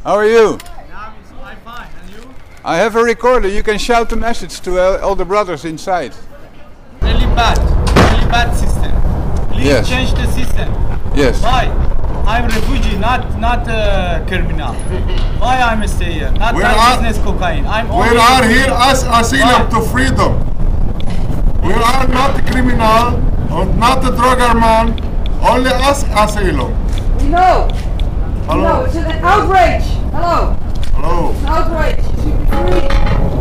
How are you? I'm fine, and you? I have a recorder. You can shout the message to all the brothers inside. Really bad system. Please Yes. change the system. Yes. Why? I'm refugee, not criminal. Why I'm stay here? Not business cocaine. I'm We only are here as asylum to freedom. We are not criminal, or not a drugger man, only us asylum. No. Hello. No, it's an outrage. Hello. Hello. It's an outrage. You should be free.